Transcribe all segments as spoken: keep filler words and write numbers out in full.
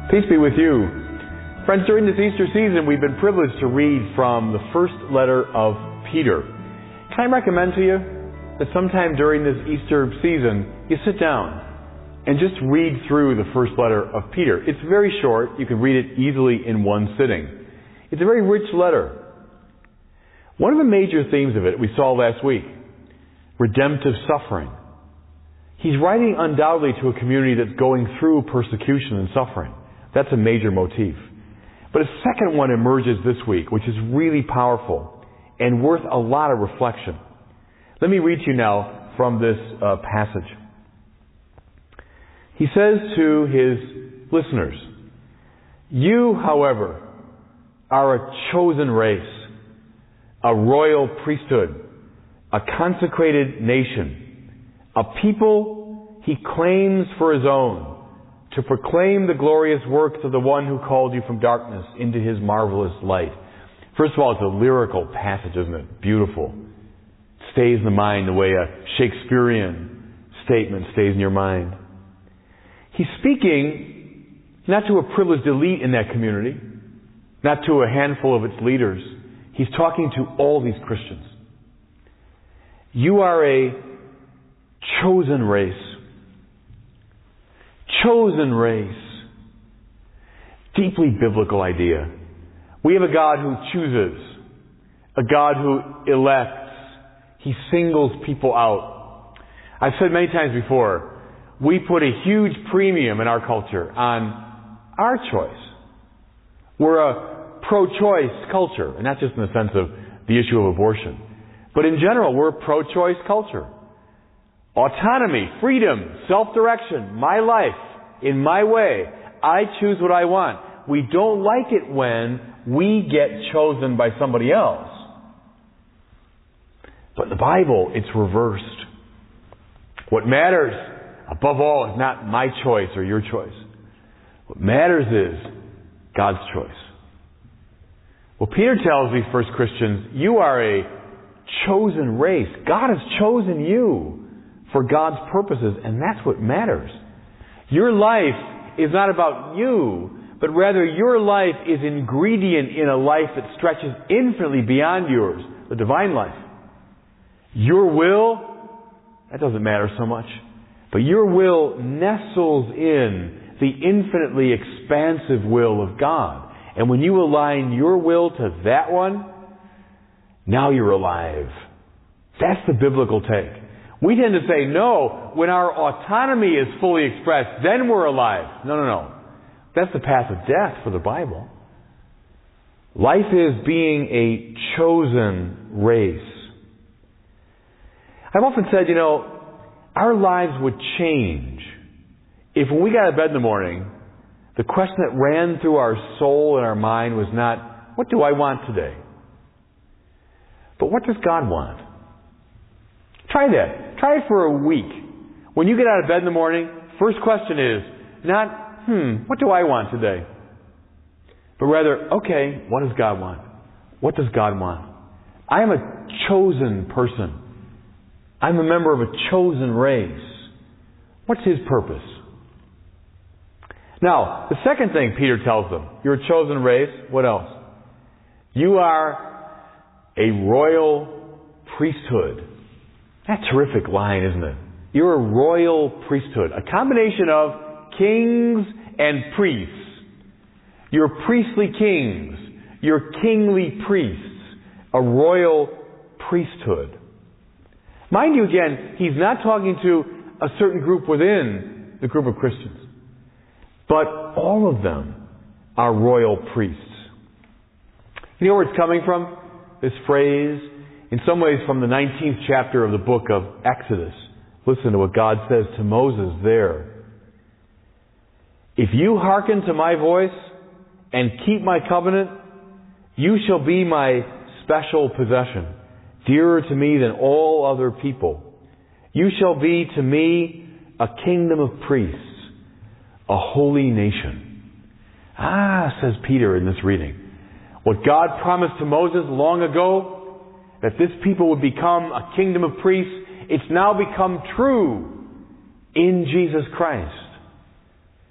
Peace be with you. Friends, during this Easter season, we've been privileged to read from the first letter of Peter. Can I recommend to you that sometime during this Easter season, you sit down and just read through the first letter of Peter. It's very short. You can read it easily in one sitting. It's a very rich letter. One of the major themes of it we saw last week, redemptive suffering. He's writing undoubtedly to a community that's going through persecution and suffering. That's a major motif. But a second one emerges this week, which is really powerful and worth a lot of reflection. Let me read to you now from this uh, passage. He says to his listeners, "You, however, are a chosen race, a royal priesthood, a consecrated nation, a people he claims for his own, to proclaim the glorious works of the one who called you from darkness into his marvelous light." First of all, it's a lyrical passage, isn't it? Beautiful. It stays in the mind the way a Shakespearean statement stays in your mind. He's speaking not to a privileged elite in that community, not to a handful of its leaders. He's talking to all these Christians. You are a chosen race. Chosen race. Deeply biblical idea. We have a God who chooses. A God who elects. He singles people out. I've said many times before, we put a huge premium in our culture on our choice. We're a pro-choice culture, and not just in the sense of the issue of abortion, but in general, we're a pro-choice culture. Autonomy, freedom, self-direction, my life, in my way. I choose what I want. We don't like it when we get chosen by somebody else. But in the Bible, it's reversed. What matters, above all, is not my choice or your choice. What matters is God's choice. Well, Peter tells these first Christians, you are a chosen race. God has chosen you for God's purposes, and that's what matters. Your life is not about you, but rather your life is ingredient in a life that stretches infinitely beyond yours, the divine life. Your will, that doesn't matter so much, but your will nestles in the infinitely expansive will of God. And when you align your will to that one, now you're alive. That's the biblical take. We tend to say, no, when our autonomy is fully expressed, then we're alive. No, no, no. That's the path of death for the Bible. Life is being a chosen race. I've often said, you know, our lives would change if when we got out of bed in the morning, the question that ran through our soul and our mind was not, what do I want today? But what does God want? Try that. Try it for a week. When you get out of bed in the morning, first question is not, hmm, what do I want today? But rather, okay, what does God want? What does God want? I am a chosen person. I'm a member of a chosen race. What's His purpose? Now, the second thing Peter tells them, you're a chosen race. What else? You are a royal priesthood. That's a terrific line, isn't it? You're a royal priesthood. A combination of kings and priests. You're priestly kings. You're kingly priests. A royal priesthood. Mind you, again, he's not talking to a certain group within the group of Christians. But all of them are royal priests. You know where it's coming from? This phrase, in some ways from the nineteenth chapter of the book of Exodus. Listen to what God says to Moses there. If you hearken to my voice and keep my covenant, you shall be my special possession, dearer to me than all other people. You shall be to me a kingdom of priests, a holy nation. Ah, says Peter in this reading. What God promised to Moses long ago, that this people would become a kingdom of priests, it's now become true in Jesus Christ.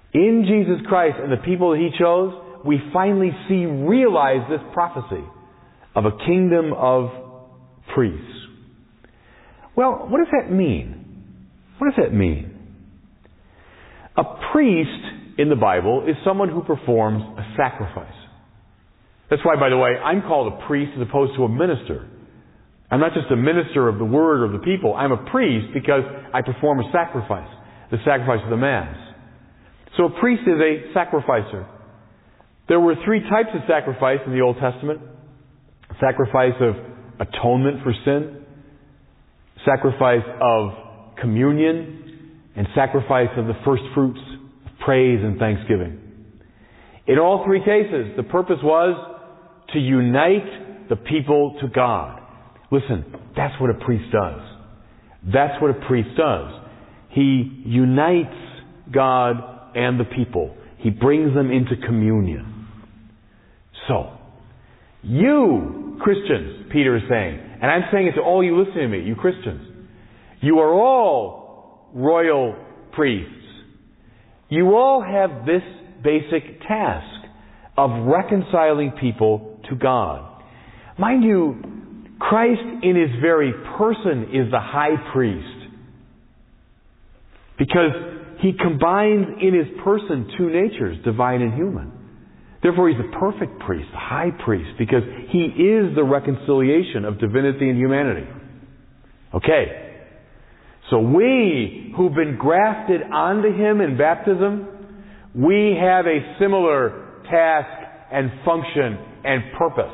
In Jesus Christ and the people that He chose, we finally see realized this prophecy of a kingdom of priests. Well, what does that mean? What does that mean? A priest in the Bible is someone who performs a sacrifice. That's why, by the way, I'm called a priest as opposed to a minister. I'm not just a minister of the word or of the people. I'm a priest because I perform a sacrifice, the sacrifice of the Mass. So a priest is a sacrificer. There were three types of sacrifice in the Old Testament. Sacrifice of atonement for sin, sacrifice of communion, and sacrifice of the first fruits of praise and thanksgiving. In all three cases, the purpose was to unite the people to God. Listen, that's what a priest does. That's what a priest does. He unites God and the people. He brings them into communion. So, you Christians, Peter is saying, and I'm saying it to all you listening to me, you Christians, you are all royal priests. You all have this basic task of reconciling people to God. Mind you, Christ in His very person is the high priest, because He combines in His person two natures, divine and human. Therefore, He's the perfect priest, the high priest, because He is the reconciliation of divinity and humanity. Okay. So we, who've been grafted onto Him in baptism, we have a similar task and function and purpose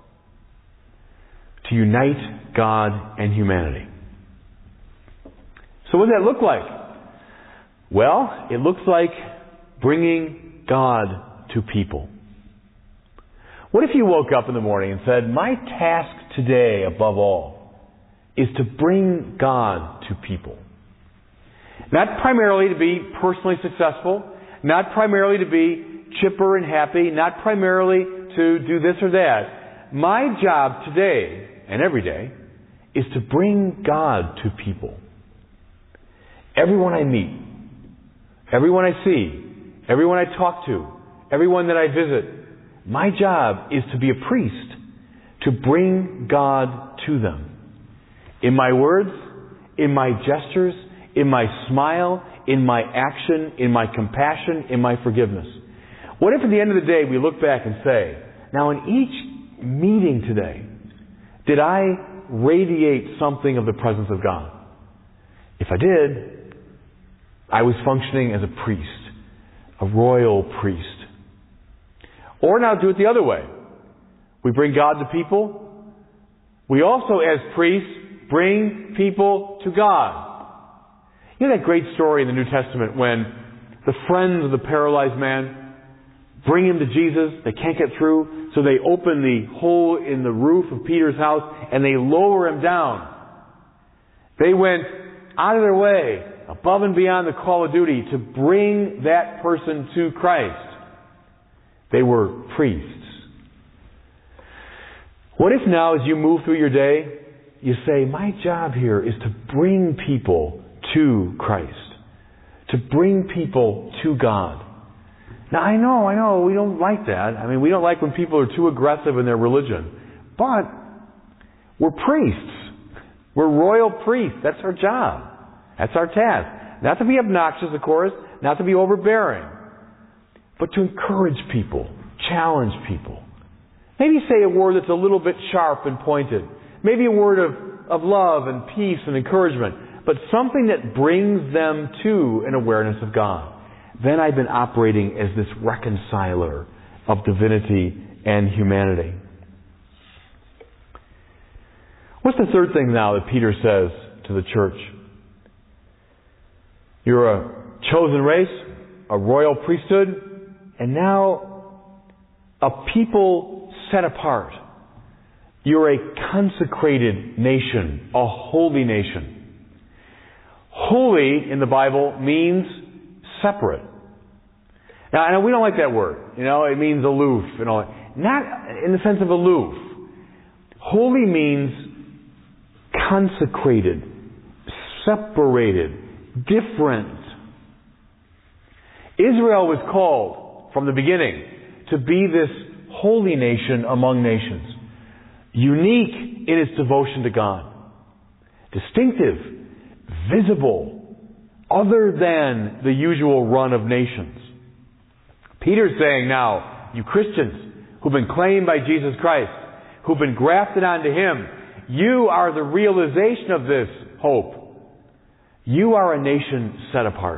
to unite God and humanity. So what does that look like? Well, it looks like bringing God to people. What if you woke up in the morning and said, my task today, above all, is to bring God to people? Not primarily to be personally successful, not primarily to be chipper and happy, not primarily to do this or that. My job today, and every day, is to bring God to people. Everyone I meet, everyone I see, everyone I talk to, everyone that I visit, my job is to be a priest, to bring God to them. In my words, in my gestures, in my smile, in my action, in my compassion, in my forgiveness. What if at the end of the day we look back and say, now in each meeting today, did I radiate something of the presence of God? If I did, I was functioning as a priest, a royal priest. Or now do it the other way. We bring God to people. We also, as priests, bring people to God. You know that great story in the New Testament when the friends of the paralyzed man bring him to Jesus. They can't get through, so they open the hole in the roof of Peter's house and they lower him down. They went out of their way, above and beyond the call of duty, to bring that person to Christ. They were priests. What if now, as you move through your day, you say, my job here is to bring people to Christ, to bring people to God. Now, I know, I know, we don't like that. I mean, we don't like when people are too aggressive in their religion. But we're priests. We're royal priests. That's our job. That's our task. Not to be obnoxious, of course, not to be overbearing, but to encourage people, challenge people. Maybe say a word that's a little bit sharp and pointed. Maybe a word of, of love and peace and encouragement, but something that brings them to an awareness of God. Then I've been operating as this reconciler of divinity and humanity. What's the third thing now that Peter says to the church? You're a chosen race, a royal priesthood, and now a people set apart. You're a consecrated nation, a holy nation. Holy in the Bible means separate. Now, I know we don't like that word. You know, it means aloof and all that. Not in the sense of aloof. Holy means consecrated, separated, different. Israel was called from the beginning to be this holy nation among nations, unique in its devotion to God, distinctive, visible, other than the usual run of nations. Peter's saying now, you Christians who've been claimed by Jesus Christ, who've been grafted onto Him, you are the realization of this hope. You are a nation set apart.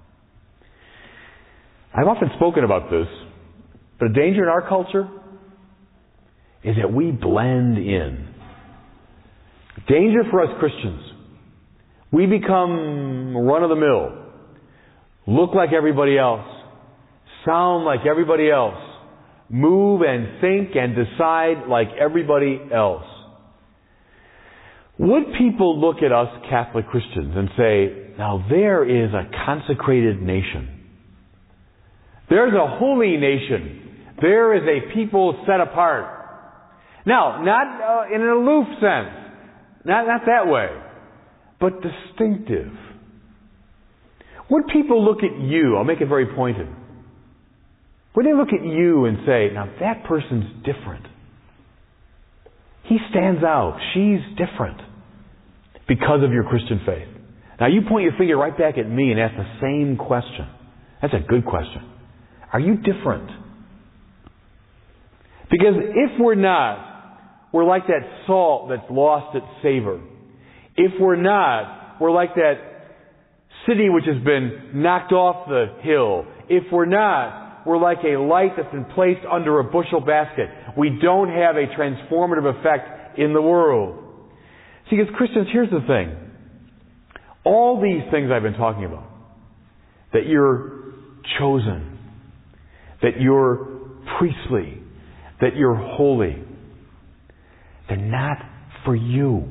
I've often spoken about this, but a danger in our culture is that we blend in. Danger for us Christians. We become run-of-the-mill, look like everybody else, sound like everybody else, move and think and decide like everybody else. Would people look at us Catholic Christians and say, now there is a consecrated nation. There's a holy nation. There is a people set apart. Now, not uh, in an aloof sense. Not, not that way. But distinctive. Would people look at you, I'll make it very pointed. Would they look at you and say, now that person's different. He stands out. She's different. Because of your Christian faith. Now you point your finger right back at me and ask the same question. That's a good question. Are you different? Because if we're not, we're like that salt that's lost its savor. If we're not, we're like that city which has been knocked off the hill. If we're not, we're like a light that's been placed under a bushel basket. We don't have a transformative effect in the world. See, as Christians, here's the thing. All these things I've been talking about, that you're chosen, that you're priestly, that you're holy, they're not for you.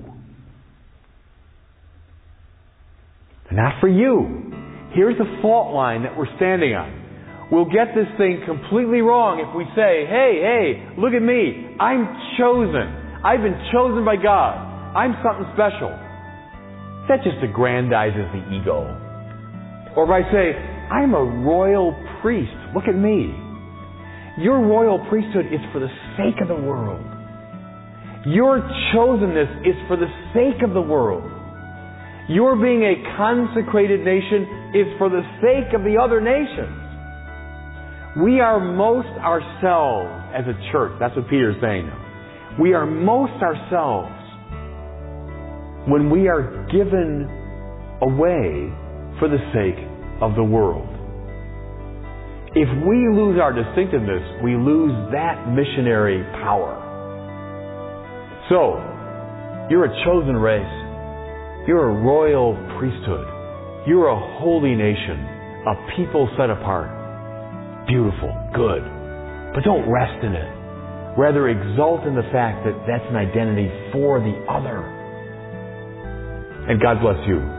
They're not for you. Here's the fault line that we're standing on. We'll get this thing completely wrong if we say, hey, hey, look at me. I'm chosen. I've been chosen by God. I'm something special. That just aggrandizes the ego. Or if I say, I'm a royal priest. Look at me. Your royal priesthood is for the sake of the world. Your chosenness is for the sake of the world. Your being a consecrated nation is for the sake of the other nations. We are most ourselves as a church. That's what Peter's saying now. We are most ourselves when we are given away for the sake of the world. If we lose our distinctiveness, we lose that missionary power. So, you're a chosen race. You're a royal priesthood. You're a holy nation, a people set apart. Beautiful, good. But don't rest in it. Rather, exult in the fact that that's an identity for the other. And God bless you.